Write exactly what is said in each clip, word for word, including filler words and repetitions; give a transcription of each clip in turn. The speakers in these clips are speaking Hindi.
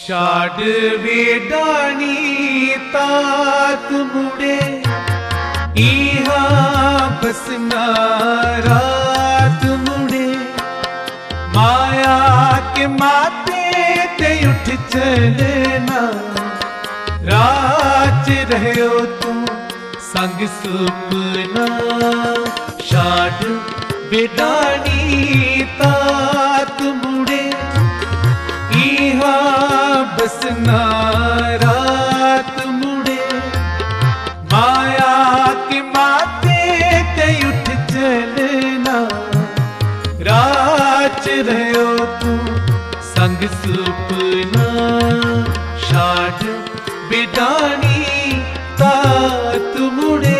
शाड वेडानी तात मुड़े इहा बसना रात मुड़े माया के माते ते उठ चलना राज रहो तू संग सुपना शाड वेडानी तात मुड़े इहा बसना रात मुड़े माया के माते ते उठ चलना राज रहो तू संग सुपना शाड वेडानी तात मुड़े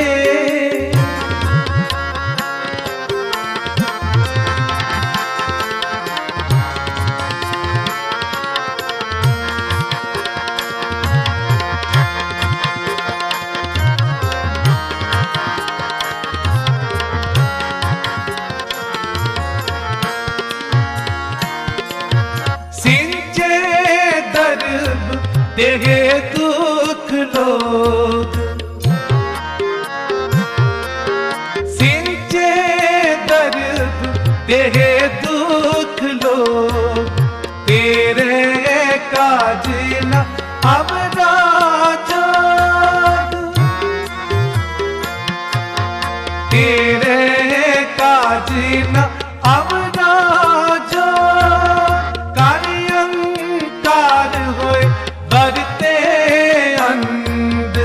देहे दुख लोग सिंचे दर्द देहे दुख लोग तेरे काज न अब राजा तेरे काज न अब राजा कार्यंकार होए बरते अंध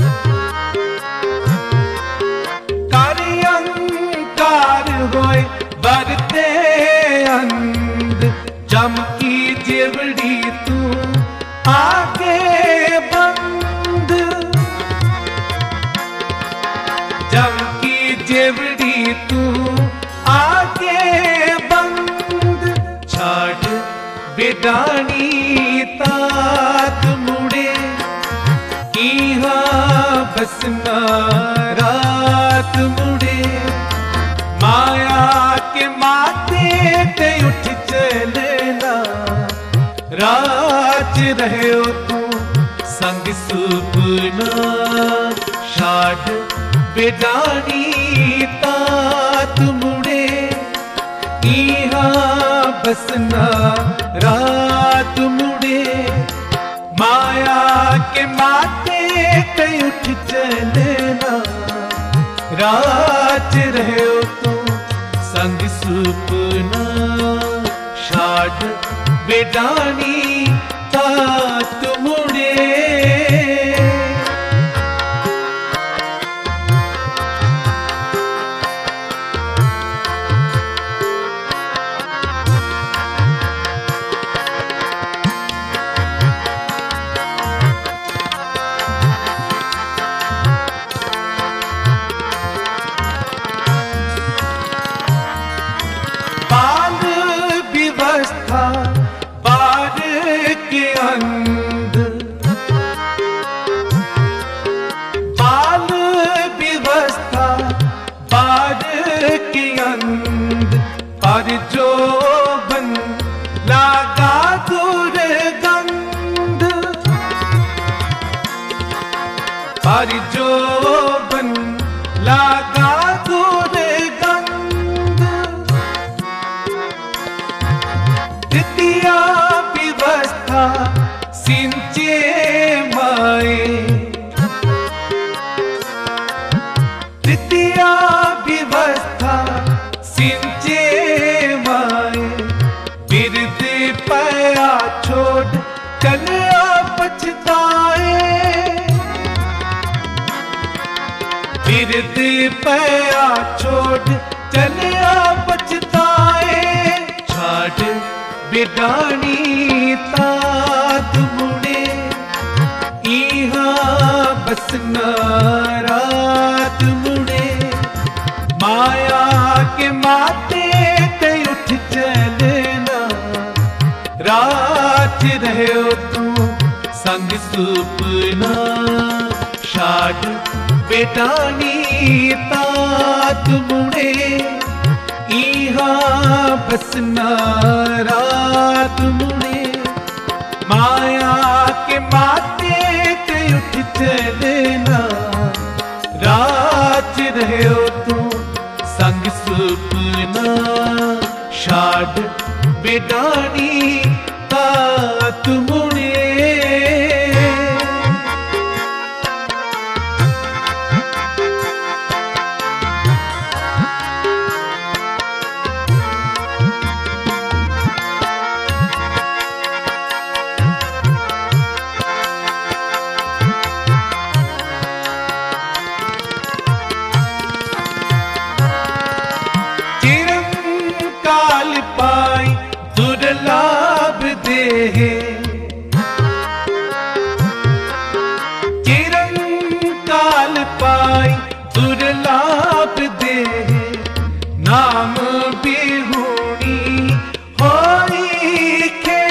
कार्यंकार होए बरते अंध जम की जेवड़ी तू आगे बंद जम की जेवड़ी तू आगे बंद छाड़ वेडानी तात मुड़े इहा बसना रात मुड़े माया के माते ते उठ चलना राज रहो तू संग सुपना शाड वेडानी तात मुड़े इहा बसना रात मुड़े माया के माते ते उठ चलना राज रहो तू संग सुपना शाड वेडानी तात मुड़े बार के अंध बाल व्यवस्था बार के अंध पर जो बन लागा दुर्गंध पर जो बन लागा दुर्गंध द्वितीया व्यवस्था सिंचे माए द्वितीया व्यवस्था सिंचे माए बिरद पया छोड़ चलिया पछताए बिरद पया छोड़ चलिया पछताए छाड़ वेडानी तात मुड़े इहा बसना रात मुड़े माया के माते ते उठ चलना राज रहो तू संग सुपना शाड वेडानी तात मुड़े इहा बसना रात मुड़े माया छाड़ बेडानी तात मुड़े। पाई दुर्लभ देह चिरंकाल पाई दुर्लभ देह नाम बिहुनी होई खे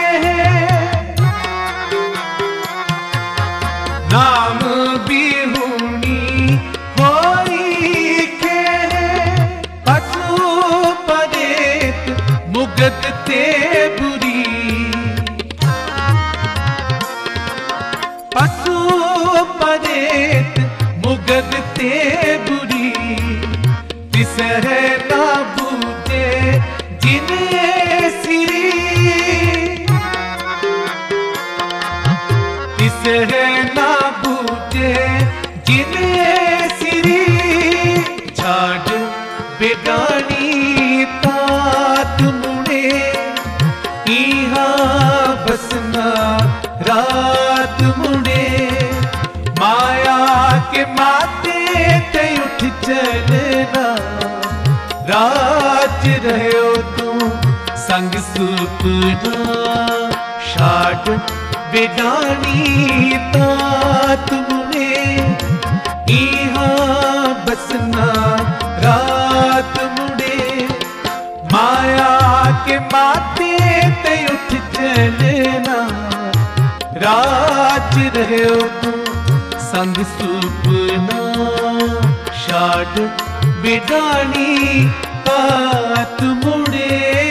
नाम बिहुनी होई खे पशु परेत मुगत ते बुरी पशु परेत मुगत ते बुरी तिसह ना बूझे जिन्हें सिरी तिसह ना बूझे जिन्हें सिरी छाड़ बेडानी तात मुड़े इहाँ बसना रात मुड़े माया के माते ते उठ चलना राज रहो तू संग सुपना छाड़ बेडानी तात मुड़े इहाँ बसना रात मुड़े माया के माते ते उठ चलना राज रहो तू संग सुपना छाड़ बेडानी तात मुड़े।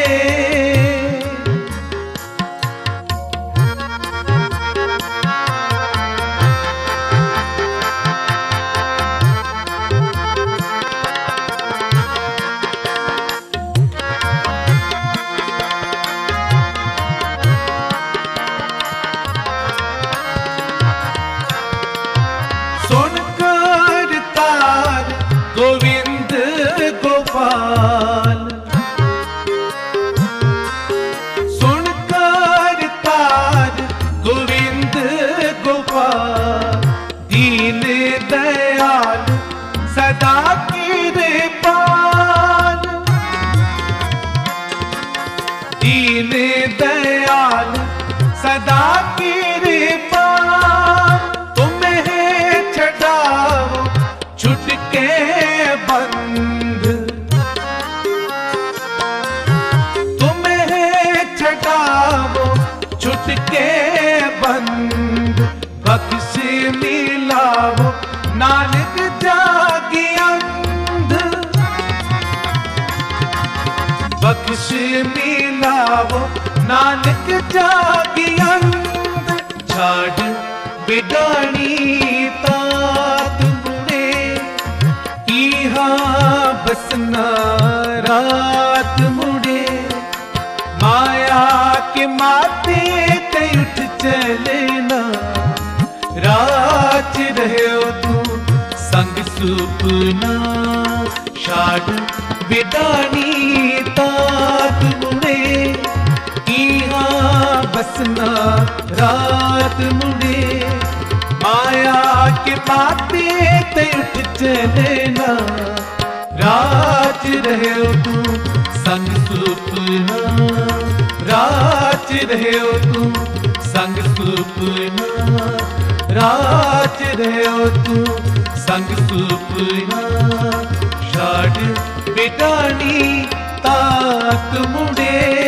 गोविंद गोपाल सुनकर तार गोविंद गोपाल दीन दयाल सदा कृपाल दीन दयाल सदा कृपाल तुम्हें छड़ाओ छुटके बंद तुम्हें छड़ाओ छुटके बंद बख्श मिलाओ नानक जागी अंध बख्श मिलाओ नानक जागी अंध छाड़ बेडानी तात बसना रात मुड़े माया के माते ते उठ चलना राज रहो तू संग सुपना छाड़ बेडानी तात मुड़े इहाँ बसना रात मुड़े माया के माते ते उठ चलना राज रहो तू संग सुपना राज रहो तू संग सुपना राज रहो तू संग सुपना छाड़ बेडानी तात मुड़े।